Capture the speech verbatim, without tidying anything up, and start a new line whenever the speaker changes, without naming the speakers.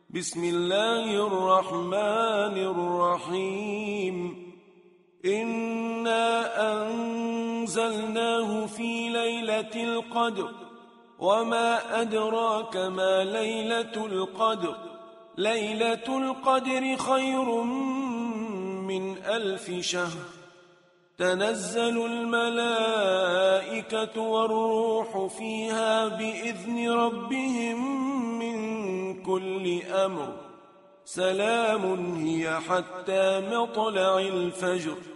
بسم الله الرحمن الرحيم إنا أنزلناه في ليلة القدر وما أدراك ما ليلة القدر ليلة القدر خير من ألف شهر تنزل الملائكة والروح فيها بإذن ربهم من كل أمر سلام هي حتى مطلع الفجر